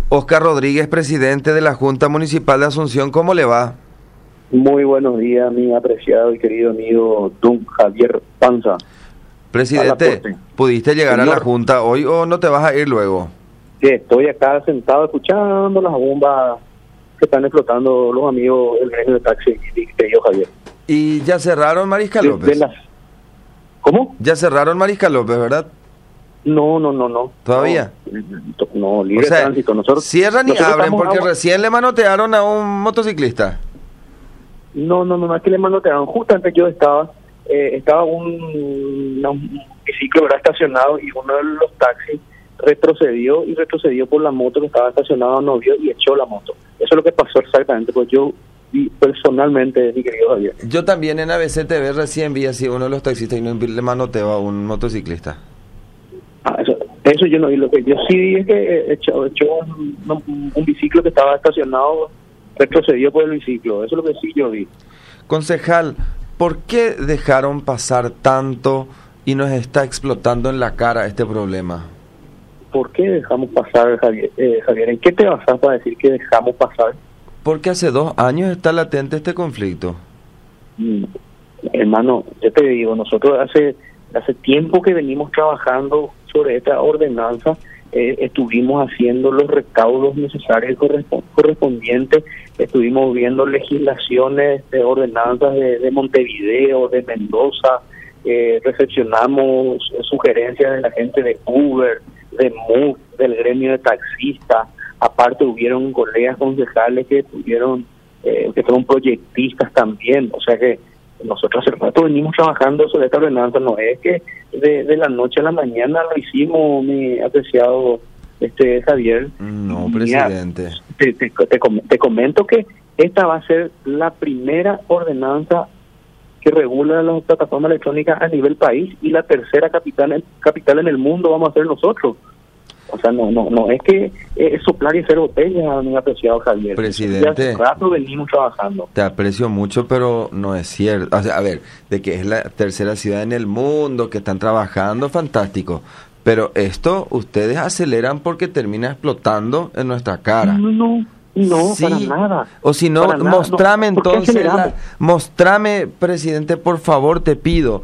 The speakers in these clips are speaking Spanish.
Oscar Rodríguez, presidente de la Junta Municipal de Asunción, ¿cómo le va? Muy buenos días, mi apreciado y querido amigo don Javier Panza. Presidente, ¿pudiste llegar a la Junta hoy o no te vas a ir luego? Sí, estoy acá sentado escuchando las bombas que están explotando los amigos del gremio de taxi, querido Javier. ¿Y ya cerraron Mariscal López? ¿Cómo? Ya cerraron Mariscal López, ¿verdad? No. ¿Todavía? No, libre tránsito. Cierran y abren porque recién le manotearon a un motociclista. No, es que le manotearon. Justamente yo estaba un biciclo era estacionado y uno de los taxis retrocedió por la moto que estaba estacionada, no vio y echó la moto. Eso es lo que pasó exactamente, pues yo vi personalmente, mi querido Javier. Yo también en ABC TV recién vi así uno de los taxistas y no le manoteó a un motociclista. Eso yo no vi. Lo que yo sí vi es que echó un biciclo que estaba estacionado, retrocedió por el biciclo. Eso es lo que sí yo vi. Concejal, ¿por qué dejaron pasar tanto y nos está explotando en la cara este problema? ¿Por qué dejamos pasar, Javier? ¿En qué te basas para decir que dejamos pasar? Porque hace 2 años está latente este conflicto. Hermano, yo te digo, nosotros hace tiempo que venimos trabajando sobre esta ordenanza, estuvimos haciendo los recaudos necesarios correspondientes, estuvimos viendo legislaciones de ordenanzas de Montevideo, de Mendoza, recepcionamos sugerencias de la gente de Uber, de MUF, del gremio de taxistas. Aparte hubieron colegas concejales que fueron proyectistas también, o sea que nosotros hace rato venimos trabajando sobre esta ordenanza, no es que de la noche a la mañana lo hicimos, mi apreciado Javier. No, presidente. Te comento que esta va a ser la primera ordenanza que regula las plataformas electrónicas a nivel país y la tercera capital en el mundo vamos a ser nosotros. O sea, no es que es soplar y hacer botella, mi apreciado Javier. Presidente, ya hace rato venimos trabajando. Te aprecio mucho, pero no es cierto. O sea, a ver, de que es la tercera ciudad en el mundo, que están trabajando, fantástico. Pero esto ustedes aceleran porque termina explotando en nuestra cara. No, sí. Para nada. O si no, mostrame entonces, mostrame, presidente, por favor, te pido.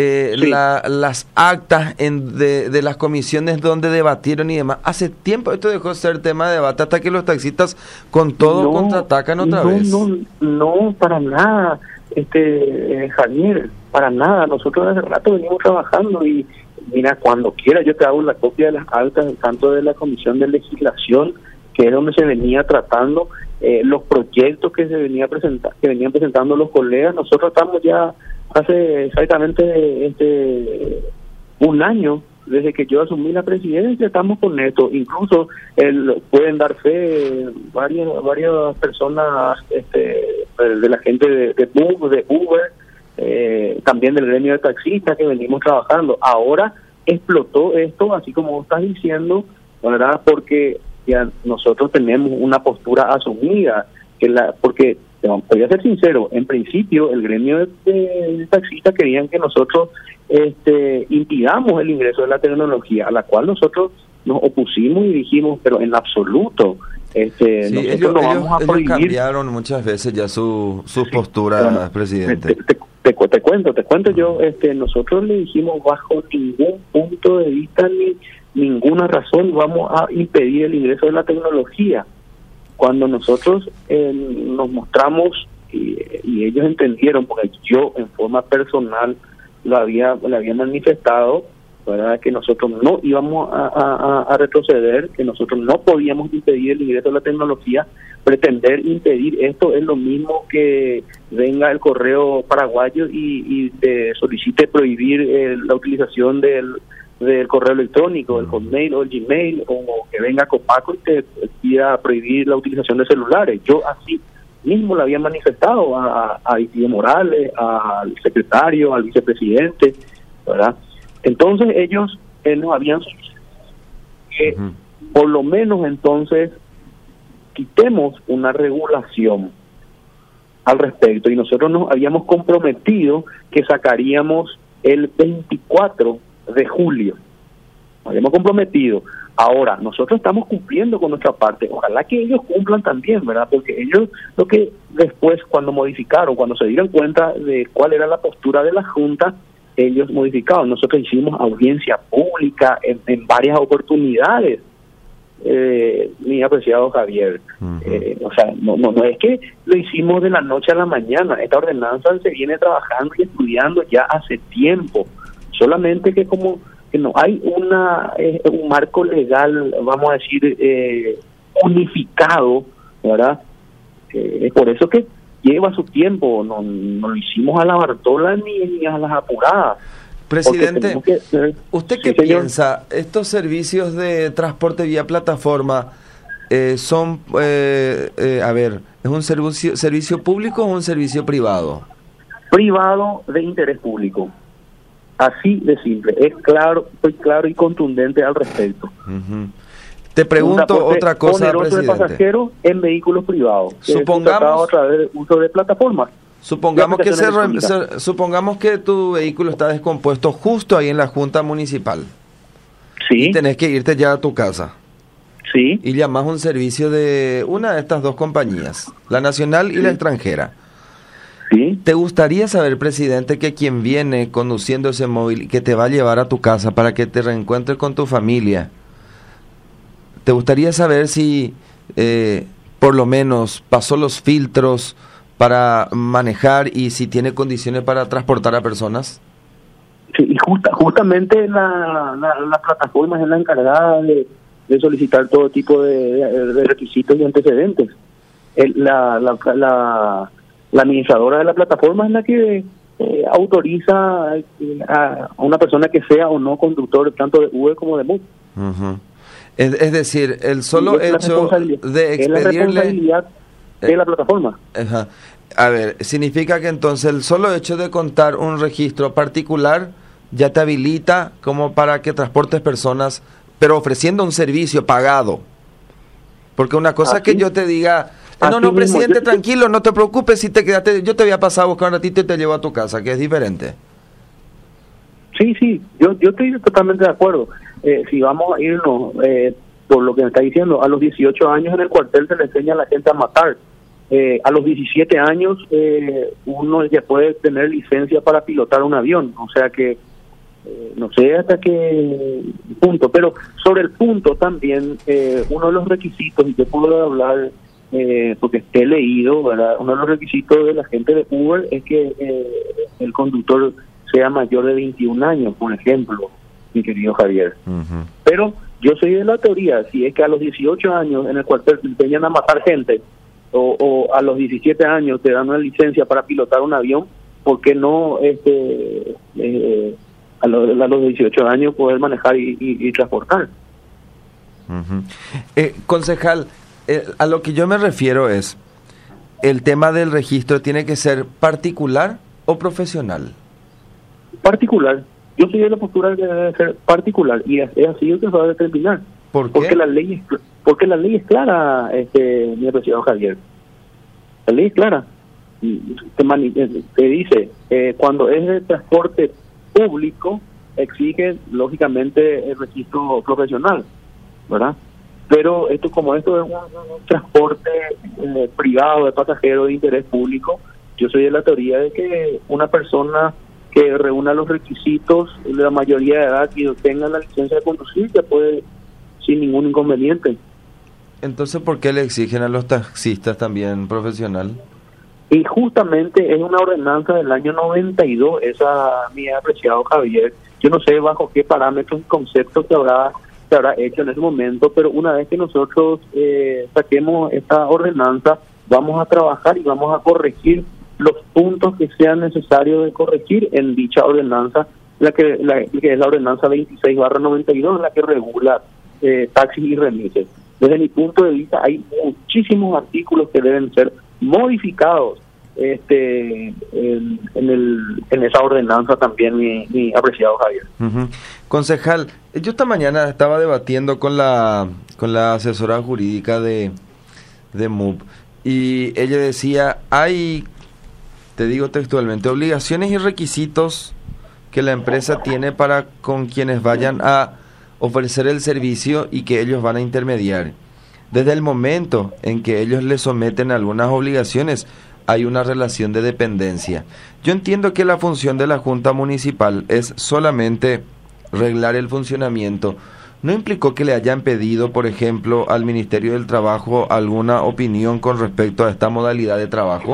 Las actas de las comisiones donde debatieron y demás. Hace tiempo esto dejó de ser tema de debate hasta que los taxistas con todo contraatacan otra vez. No, para nada, Javier, para nada. Nosotros hace rato venimos trabajando y mira, cuando quiera yo te hago la copia de las actas, tanto de la Comisión de Legislación, que es donde se venía tratando los proyectos que venían presentando los colegas. Nosotros estamos ya hace exactamente 1 año desde que yo asumí la presidencia, estamos con esto. Incluso pueden dar fe varias personas de la gente de Uber, también del gremio de taxistas que venimos trabajando. Ahora explotó esto, así como vos estás diciendo, ¿verdad? Porque ya nosotros tenemos una postura asumida, porque voy a ser sincero, en principio el gremio de taxistas querían que nosotros impidamos el ingreso de la tecnología, a la cual nosotros nos opusimos y dijimos, pero en absoluto, nosotros no vamos a prohibir. Ellos cambiaron muchas veces ya su postura, presidente. Te cuento yo, nosotros le dijimos bajo ningún punto de vista ni ninguna razón vamos a impedir el ingreso de la tecnología. Cuando nosotros nos mostramos y ellos entendieron, porque yo en forma personal le había manifestado, ¿verdad?, que nosotros no íbamos a retroceder, que nosotros no podíamos impedir el ingreso de la tecnología. Pretender impedir esto es lo mismo que venga el correo paraguayo y te solicite prohibir la utilización del correo electrónico, el Hotmail o el Gmail, o que venga Copaco y te pida prohibir la utilización de celulares. Yo así mismo le había manifestado a Isidro Morales, al secretario, al vicepresidente, ¿verdad? Entonces ellos nos habían que por lo menos entonces quitemos una regulación al respecto, y nosotros nos habíamos comprometido que sacaríamos el 24 de julio nos hemos comprometido. Ahora, nosotros estamos cumpliendo con nuestra parte. Ojalá que ellos cumplan también, ¿verdad? Porque ellos, lo que después, cuando modificaron, cuando se dieron cuenta de cuál era la postura de la Junta, ellos modificaron. Nosotros hicimos audiencia pública en varias oportunidades, mi apreciado Javier. O sea, no es que lo hicimos de la noche a la mañana. Esta ordenanza se viene trabajando y estudiando ya hace tiempo. Solamente que como que no hay un marco legal, vamos a decir, unificado, ¿verdad? Es por eso que lleva su tiempo, no lo hicimos a la Bartola ni a las apuradas. Presidente, ¿usted qué piensa? ¿Estos servicios de transporte vía plataforma son, a ver, es un servicio público o un servicio privado? Privado de interés público. Así de simple, soy claro y contundente al respecto. Te pregunto otra cosa, presidente. De pasajeros en vehículos privados. Supongamos, a través del uso de plataformas. Supongamos que tu vehículo está descompuesto justo ahí en la Junta Municipal. Sí. Y tenés que irte ya a tu casa. Sí. Y llamás un servicio de una de estas dos compañías, la nacional y la extranjera. Sí. ¿Te gustaría saber, presidente, que quien viene conduciendo ese móvil, que te va a llevar a tu casa para que te reencuentres con tu familia, te gustaría saber si por lo menos pasó los filtros para manejar y si tiene condiciones para transportar a personas? Sí, y justamente la plataforma es la encargada de solicitar todo tipo de requisitos y antecedentes. La administradora de la plataforma es la que autoriza a una persona que sea o no conductor tanto de Uber como de MOOC. Es decir, el solo hecho de expedirle... Es la responsabilidad de la plataforma. A ver, significa que entonces el solo hecho de contar un registro particular ya te habilita como para que transportes personas, pero ofreciendo un servicio pagado. Porque una cosa es que yo te diga... No, presidente, tranquilo, no te preocupes si te quedaste, yo te voy a pasar a buscar un ratito y te llevo a tu casa, que es diferente. Sí, yo estoy totalmente de acuerdo. Si vamos a irnos, por lo que me está diciendo, a los 18 años en el cuartel se le enseña a la gente a matar. A los 17 años uno ya puede tener licencia para pilotar un avión, o sea que no sé hasta qué punto, pero sobre el punto también, uno de los requisitos, y yo puedo hablar... porque he leído, ¿verdad? Uno de los requisitos de la gente de Uber es que el conductor sea mayor de 21 años, por ejemplo, mi querido Javier. Pero yo soy de la teoría, si es que a los 18 años en el cuartel te enseñan a matar gente, o a los 17 años te dan una licencia para pilotar un avión, ¿por qué no a los 18 años poder manejar y transportar? Concejal, a lo que yo me refiero es, ¿el tema del registro tiene que ser particular o profesional? Particular. Yo soy de la postura que debe ser particular, y es así que se va a determinar. ¿Por qué? Porque la ley es clara, mi apreciado Javier. La ley es clara. Te dice, cuando es de transporte público, exige lógicamente el registro profesional, ¿verdad? Pero esto es un transporte privado de pasajeros de interés público, yo soy de la teoría de que una persona que reúna los requisitos de la mayoría de edad y tenga la licencia de conducir ya puede sin ningún inconveniente. Entonces, ¿por qué le exigen a los taxistas también profesional? Y justamente es una ordenanza del año 92, mi apreciado Javier. Yo no sé bajo qué parámetros y conceptos se habrá hecho en ese momento, pero una vez que nosotros saquemos esta ordenanza, vamos a trabajar y vamos a corregir los puntos que sean necesarios de corregir en dicha ordenanza, que es la ordenanza 26/92, la que regula taxis y remises. Desde mi punto de vista, hay muchísimos artículos que deben ser modificados en esa ordenanza también, mi apreciado Javier. Concejal, yo esta mañana estaba debatiendo con la asesora jurídica de MUP y ella decía, hay, te digo textualmente, obligaciones y requisitos que la empresa tiene para con quienes vayan a ofrecer el servicio y que ellos van a intermediar. Desde el momento en que ellos le someten algunas obligaciones, hay una relación de dependencia. Yo entiendo que la función de la Junta Municipal es solamente reglar el funcionamiento. ¿No implicó que le hayan pedido, por ejemplo, al Ministerio del Trabajo alguna opinión con respecto a esta modalidad de trabajo?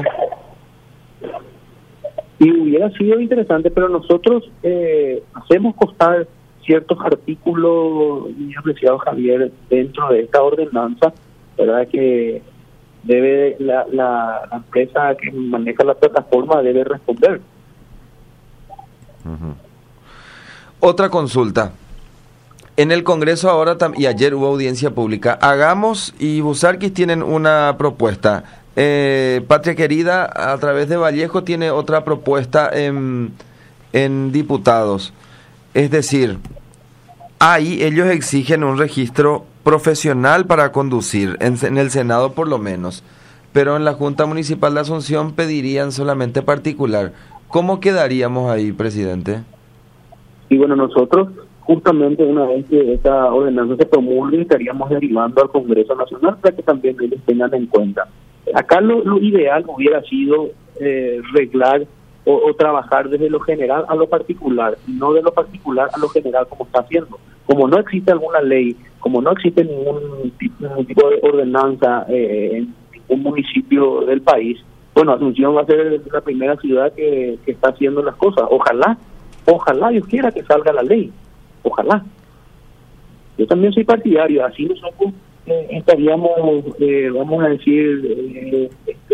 Y hubiera sido interesante, pero nosotros hacemos constar ciertos artículos, mi apreciado Javier, dentro de esta ordenanza, ¿verdad? Que debe la empresa que maneja la plataforma debe responder. Uh-huh. Otra consulta. En el Congreso ahora y ayer hubo audiencia pública. Hagamos y Busarquis tienen una propuesta. Patria Querida a través de Vallejo tiene otra propuesta en diputados. Es decir, ahí ellos exigen un registro profesional para conducir, en el Senado por lo menos, pero en la Junta Municipal de Asunción pedirían solamente particular. ¿Cómo quedaríamos ahí, presidente? Y bueno, nosotros justamente una vez que esta ordenanza se promulgue estaríamos derivando al Congreso Nacional para que también ellos tengan en cuenta. Acá lo ideal hubiera sido reglar o trabajar desde lo general a lo particular, y no de lo particular a lo general como está haciendo. Como no existe alguna ley, como no existe ningún tipo de ordenanza en ningún municipio del país, bueno, Asunción va a ser la primera ciudad que está haciendo las cosas. Ojalá Dios quiera que salga la ley, ojalá. Yo también soy partidario, así nosotros estaríamos, vamos a decir,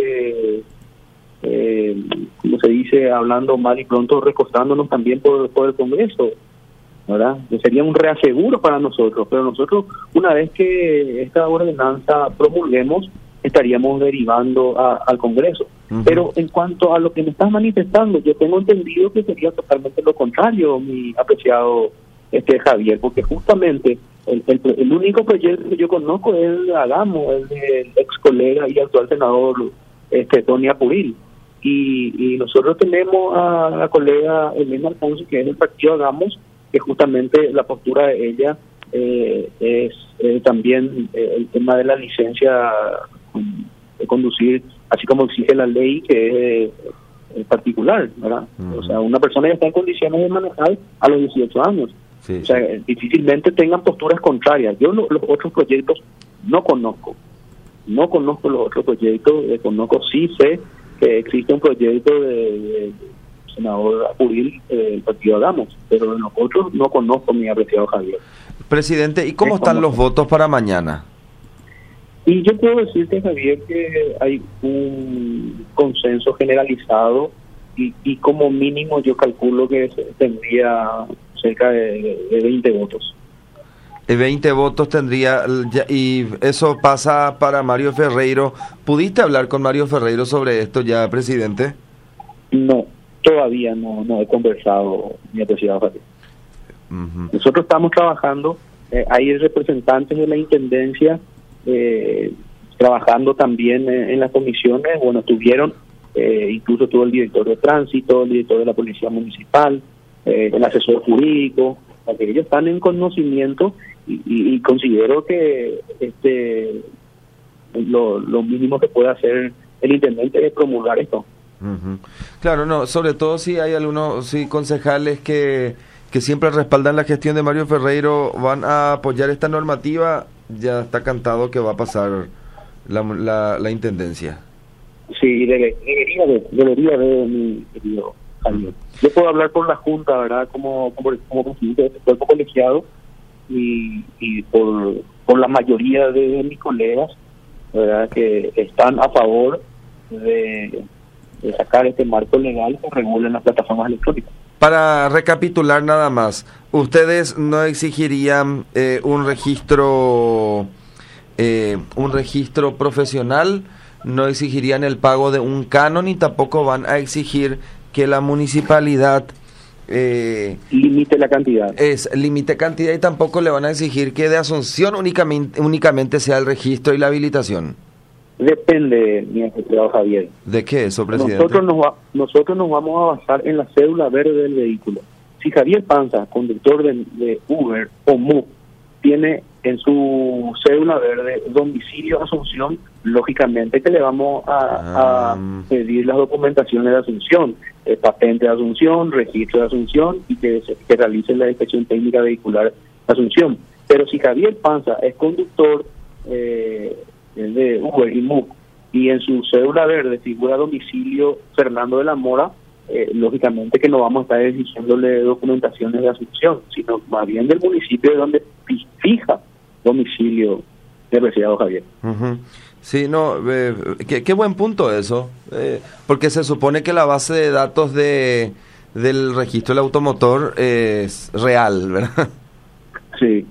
como se dice, hablando mal y pronto, recostándonos también por el Congreso, ¿verdad? Sería un reaseguro para nosotros, pero nosotros, una vez que esta ordenanza promulguemos, estaríamos derivando al Congreso. Uh-huh. Pero en cuanto a lo que me estás manifestando, yo tengo entendido que sería totalmente lo contrario, mi apreciado Javier, porque justamente el único proyecto que yo conozco es el de Hagamos, el del ex colega y actual senador Tony Apuril. Y nosotros tenemos a la colega Elena Alfonso, que es del partido Hagamos, que justamente la postura de ella es también el tema de la licencia de conducir, así como exige la ley, que es particular, ¿verdad? Uh-huh. O sea, una persona ya está en condiciones de manejar a los 18 años. Sí, o sea, difícilmente tengan posturas contrarias. Yo los otros proyectos no conozco los otros proyectos, sí sé que existe un proyecto de senador Apuril del partido Hagamos, pero de los otros no conozco, mi apreciado Javier. Presidente, ¿y cómo están los votos para mañana? Y yo puedo decirte, Javier, que hay un consenso generalizado y como mínimo yo calculo que tendría cerca de 20 votos. 20 votos tendría, y eso pasa para Mario Ferreiro. ¿Pudiste hablar con Mario Ferreiro sobre esto ya, presidente? No, todavía no he conversado, mi apreciado Javier. Uh-huh. Nosotros estamos trabajando, hay representantes de la Intendencia trabajando también en las comisiones. Bueno, incluso tuvo el director de tránsito, el director de la Policía Municipal, el asesor jurídico, para que ellos están en conocimiento y considero que lo mínimo que puede hacer el intendente es promulgar esto. Uh-huh. Claro, no, sobre todo si hay algunos concejales que siempre respaldan la gestión de Mario Ferreiro, van a apoyar esta normativa, ya está cantado que va a pasar la intendencia. Sí, debería de mi querido Javier. Yo puedo hablar por la Junta, ¿verdad? Como presidente de este cuerpo colegiado y por la mayoría de mis colegas, ¿verdad? Que están a favor de sacar este marco legal que regule las plataformas electrónicas. Para recapitular nada más, ¿ustedes no exigirían un registro profesional? ¿No exigirían el pago de un canon y tampoco van a exigir que la municipalidad limite la cantidad? Limite cantidad, y tampoco le van a exigir que de Asunción únicamente sea el registro y la habilitación. Depende, mi apreciado Javier. ¿De qué eso, presidente? Nosotros nos vamos a basar en la cédula verde del vehículo. Si Javier Panza, conductor de Uber o MOOC, tiene en su cédula verde domicilio Asunción, lógicamente que le vamos a pedir las documentaciones de Asunción, patente de Asunción, registro de Asunción y que realice la inspección técnica vehicular de Asunción. Pero si Javier Panza es conductor de Uber y MOOC y en su cédula verde figura domicilio Fernando de la Mora, lógicamente que no vamos a estar exigiéndole documentaciones de Asunción, sino más bien del municipio de donde fija domicilio del preciado Javier. Uh-huh. Sí, no, qué buen punto eso, porque se supone que la base de datos del registro del automotor es real, ¿verdad? Sí,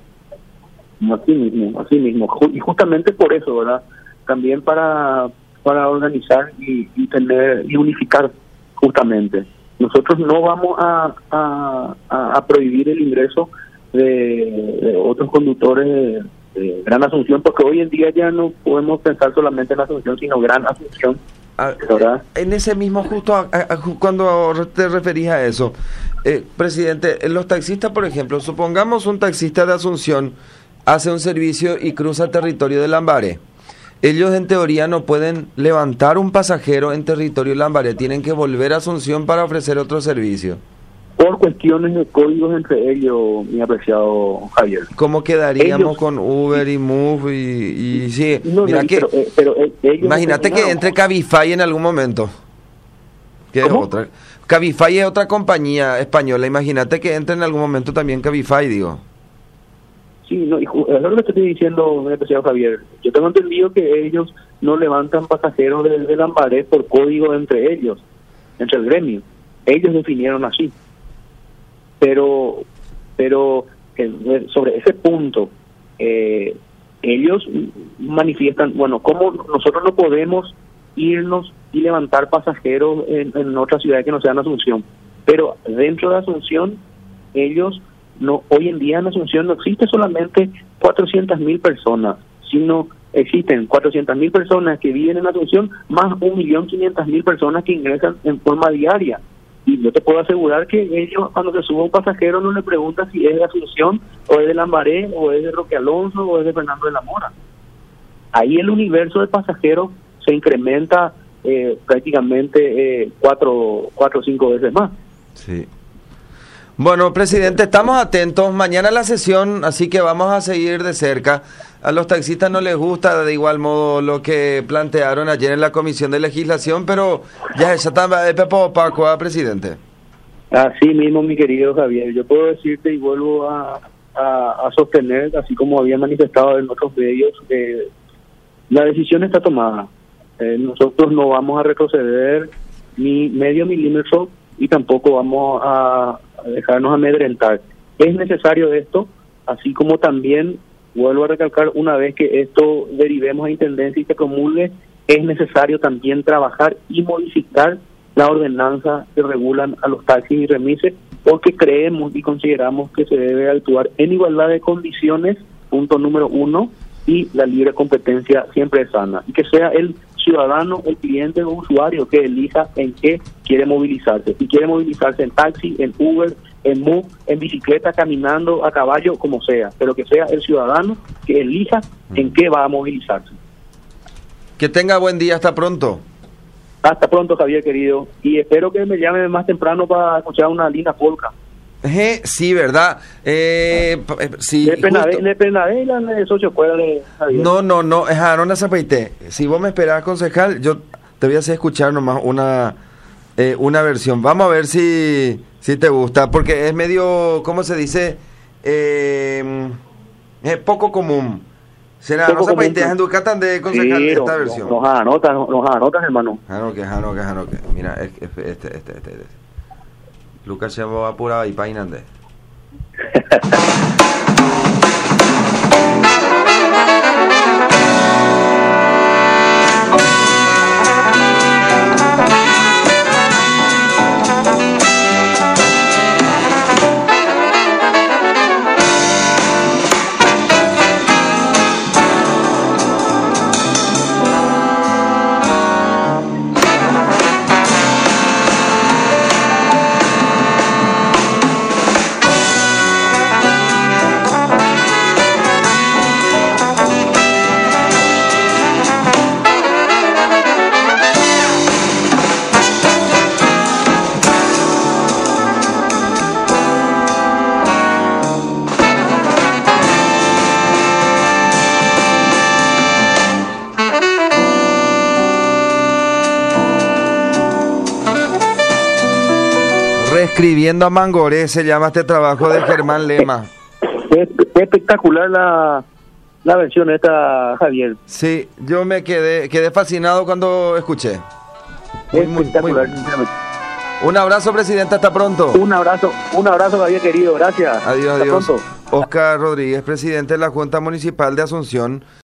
así mismo, y justamente por eso, ¿verdad? También para organizar y tener y unificar justamente. Nosotros no vamos a prohibir el ingreso de otros conductores de Gran Asunción, porque hoy en día ya no podemos pensar solamente en Asunción, sino Gran Asunción, ¿verdad? En ese mismo, justo cuando te referís a eso, presidente, los taxistas, por ejemplo, supongamos un taxista de Asunción hace un servicio y cruza el territorio de Lambaré. Ellos en teoría no pueden levantar un pasajero en territorio Lambaré, tienen que volver a Asunción para ofrecer otro servicio. Por cuestiones de códigos entre ellos, mi apreciado Javier. ¿Cómo quedaríamos con Uber y Move y sí? No, mira que, pero ellos imagínate que entre Cabify en algún momento. ¿Qué es otra? Cabify es otra compañía española. Imagínate que entre en algún momento también Cabify, digo. Sí, no, y es lo que te estoy diciendo, mi apreciado Javier. Yo tengo entendido que ellos no levantan pasajeros de Lambaré por código entre ellos, entre el gremio. Ellos definieron así. Pero sobre ese punto, ellos manifiestan, bueno, cómo nosotros no podemos irnos y levantar pasajeros en otra ciudad que no sea en Asunción. Pero dentro de Asunción, ellos no, hoy en día en Asunción no existe solamente 400.000 personas, sino existen 400.000 personas que viven en Asunción, más 1.500.000 personas que ingresan en forma diaria. Y yo te puedo asegurar que ellos, cuando se suba un pasajero, no le preguntan si es de Asunción, o es de Lambaré, o es de Roque Alonso, o es de Fernando de la Mora. Ahí el universo de pasajeros se incrementa prácticamente 4 o 5 veces más. Sí. Bueno, presidente, estamos atentos. Mañana la sesión, así que vamos a seguir de cerca. A los taxistas no les gusta de igual modo lo que plantearon ayer en la Comisión de Legislación, pero ya está Pepo Paco, presidente. Así mismo, mi querido Javier. Yo puedo decirte y vuelvo a sostener, así como había manifestado en otros medios, que la decisión está tomada. Nosotros no vamos a retroceder ni medio milímetro y tampoco vamos a dejarnos amedrentar. Es necesario esto, así como también, vuelvo a recalcar, una vez que esto derivemos a intendencia y se promulgue, es necesario también trabajar y modificar la ordenanza que regulan a los taxis y remises, porque creemos y consideramos que se debe actuar en igualdad de condiciones, punto número 1, y la libre competencia siempre es sana, y que sea el ciudadano, el cliente o usuario que elija en qué quiere movilizarse. Si quiere movilizarse en taxi, en Uber, en MOOC, en bicicleta, caminando, a caballo, como sea, pero que sea el ciudadano que elija en qué va a movilizarse. Que tenga buen día, hasta pronto. Hasta pronto, Javier, querido, y espero que me llame más temprano para escuchar una linda polka. Sí, ¿verdad? Sí, de Penadé y la de Socio Cuerda de Javier. No, Jarona Zapaité. Si vos me esperás, concejal, yo te voy a hacer escuchar nomás una versión. Vamos a ver si te gusta, porque es medio, ¿cómo se dice? Es poco común. Será, no Zapaité, en Ducatán de concejal sí, esta versión. Nos anotas, hermano. Janoque. Mira, este. Lucas se va apurado y painande. Reescribiendo a Mangoré se llama este trabajo de Germán Lema. Fue espectacular la versión esta, Javier. Sí, yo me quedé fascinado cuando escuché. Espectacular. Un abrazo, presidente, hasta pronto. Un abrazo, Javier querido, gracias. Adiós, hasta adiós. Pronto. Oscar Rodríguez, presidente de la Junta Municipal de Asunción.